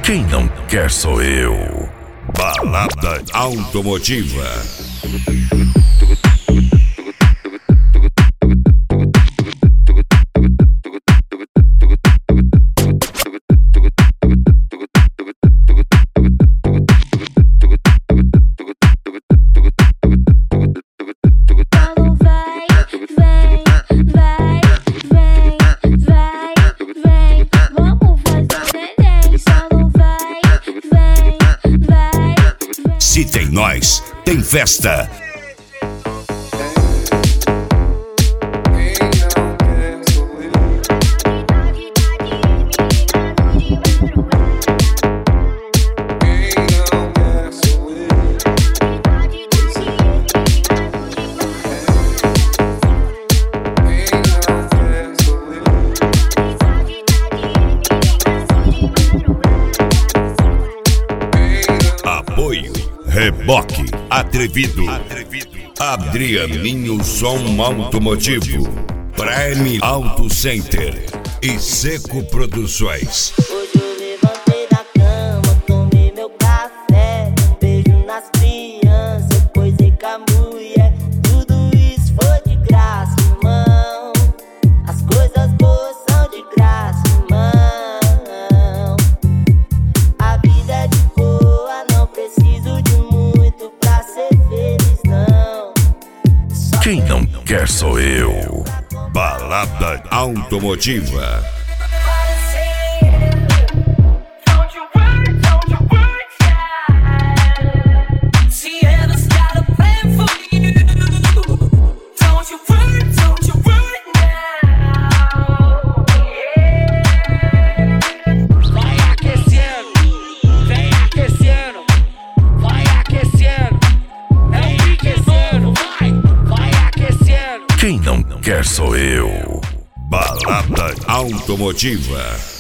Quem não quer sou eu. Balada automotiva. Se tem nós, tem festa. Apoio Reboque Atrevido, Adrianinho Som Automotivo, Prime Auto Center e Seco Produções. Hoje eu levantei da cama, tomei meu café, beijo nas crianças, coisei com a mulher. Tudo isso foi de graça, irmão. As coisas boas são de graça, irmão. A vida é de boa, não preciso de muito pra ser feliz, não. Quem não quer sou eu. Balada automotiva. Quem não quer sou eu. Balada automotiva.